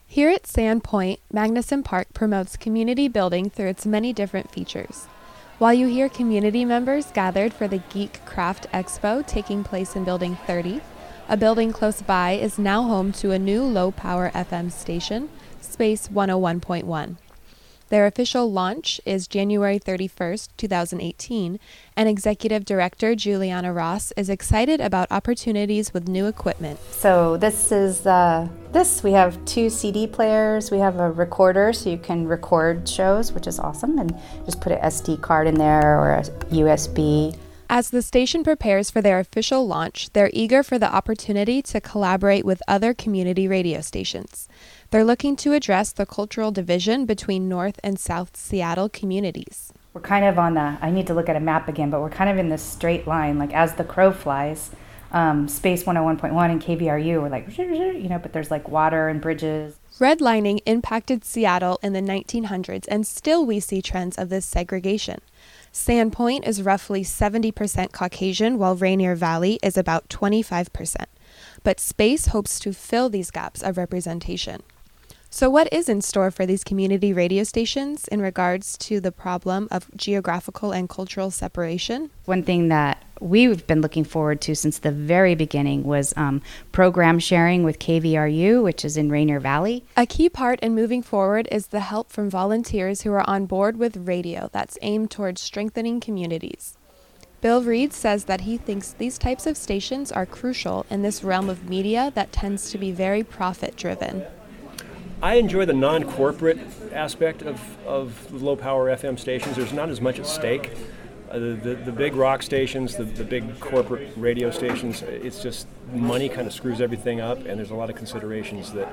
Here at Sand Point, Magnuson Park promotes community building through its many different features. While you hear community members gathered for the Geek Craft Expo taking place in Building 30, a building close by is now home to a new low-power FM station, Space 101.1. Their official launch is January 31st, 2018, and Executive Director Juliana Ross is excited about opportunities with new equipment. So this is we have 2 CD players, we have a recorder so you can record shows, which is awesome, and just put an SD card in there or a USB. As the station prepares for their official launch, they're eager for the opportunity to collaborate with other community radio stations. They're looking to address the cultural division between North and South Seattle communities. We're kind of I need to look at a map again, but we're kind of in this straight line, like as the crow flies. Space 101.1 and KVRU are like, but there's like water and bridges. Redlining impacted Seattle in the 1900s, and still we see trends of this segregation. Sandpoint is roughly 70% Caucasian, while Rainier Valley is about 25%. But Space hopes to fill these gaps of representation. So what is in store for these community radio stations in regards to the problem of geographical and cultural separation? One thing that we've been looking forward to since the very beginning was program sharing with KVRU, which is in Rainier Valley. A key part in moving forward is the help from volunteers who are on board with radio that's aimed towards strengthening communities. Bill Reed says that he thinks these types of stations are crucial in this realm of media that tends to be very profit-driven. I enjoy the non-corporate aspect of low-power FM stations. There's not as much at stake. The big rock stations, the big corporate radio stations, it's just money kind of screws everything up, and there's a lot of considerations that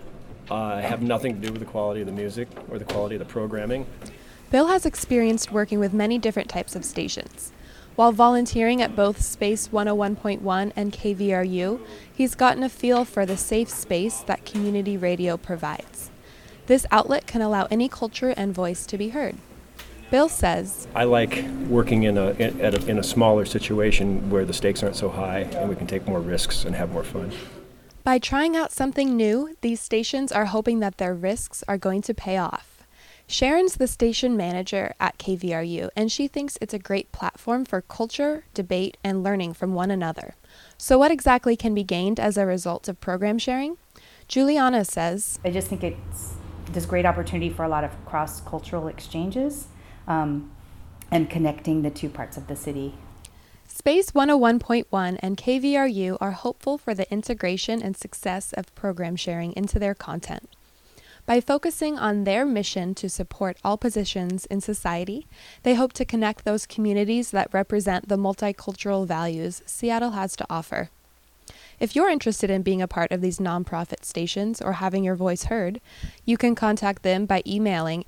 have nothing to do with the quality of the music or the quality of the programming. Bill has experienced working with many different types of stations. While volunteering at both Space 101.1 and KVRU, he's gotten a feel for the safe space that community radio provides. This outlet can allow any culture and voice to be heard. Bill says, I like working in a smaller situation where the stakes aren't so high and we can take more risks and have more fun. By trying out something new, these stations are hoping that their risks are going to pay off. Sharon's the station manager at KVRU, and she thinks it's a great platform for culture, debate, and learning from one another. So what exactly can be gained as a result of program sharing? Juliana says, I just think it's this great opportunity for a lot of cross-cultural exchanges and connecting the 2 parts of the city. Space 101.1 and KVRU are hopeful for the integration and success of program sharing into their content. By focusing on their mission to support all positions in society, they hope to connect those communities that represent the multicultural values Seattle has to offer. If you're interested in being a part of these nonprofit stations or having your voice heard, you can contact them by emailing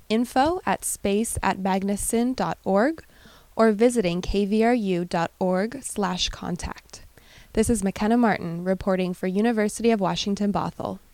info@space@magnuson.org or visiting kvru.org/contact. This is McKenna Martin reporting for University of Washington Bothell.